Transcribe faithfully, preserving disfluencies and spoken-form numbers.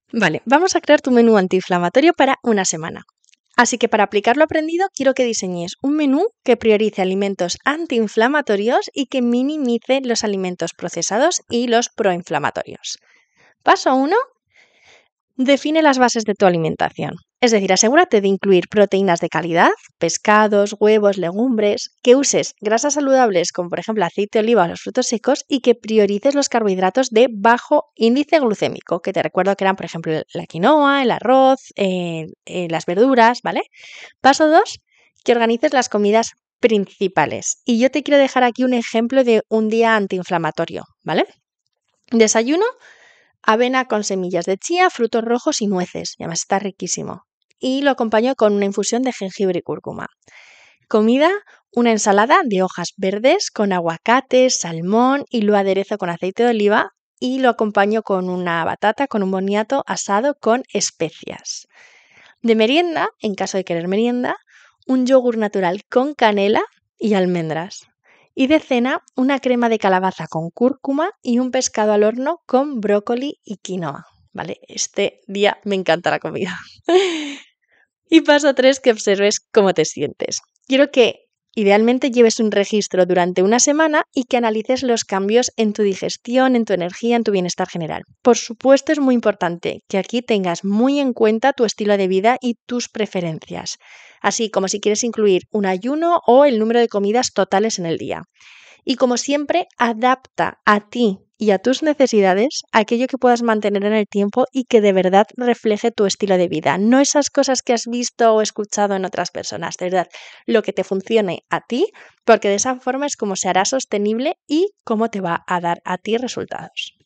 Vale, vamos a crear tu menú antiinflamatorio para una semana. Así que para aplicar lo aprendido, quiero que diseñes un menú que priorice alimentos antiinflamatorios y que minimice los alimentos procesados y los proinflamatorios. Paso uno. Define las bases de tu alimentación. Es decir, asegúrate de incluir proteínas de calidad, pescados, huevos, legumbres, que uses grasas saludables como por ejemplo aceite de oliva o los frutos secos y que priorices los carbohidratos de bajo índice glucémico, que te recuerdo que eran por ejemplo la quinoa, el arroz, eh, eh, las verduras, ¿vale? Paso dos, que organices las comidas principales. Y yo te quiero dejar aquí un ejemplo de un día antiinflamatorio, ¿vale? Desayuno, avena con semillas de chía, frutos rojos y nueces. Y además está riquísimo. Y lo acompaño con una infusión de jengibre y cúrcuma. Comida, una ensalada de hojas verdes con aguacate, salmón y lo aderezo con aceite de oliva y lo acompaño con una batata, con un boniato asado con especias. De merienda, en caso de querer merienda, un yogur natural con canela y almendras. Y de cena, una crema de calabaza con cúrcuma y un pescado al horno con brócoli y quinoa. ¿Vale? Este día me encanta la comida. Y paso tres, que observes cómo te sientes. Quiero que idealmente lleves un registro durante una semana y que analices los cambios en tu digestión, en tu energía, en tu bienestar general. Por supuesto, es muy importante que aquí tengas muy en cuenta tu estilo de vida y tus preferencias, así como si quieres incluir un ayuno o el número de comidas totales en el día. Y como siempre, adapta a ti y a tus necesidades aquello que puedas mantener en el tiempo y que de verdad refleje tu estilo de vida. No esas cosas que has visto o escuchado en otras personas, de verdad, lo que te funcione a ti, porque de esa forma es como se hará sostenible y cómo te va a dar a ti resultados.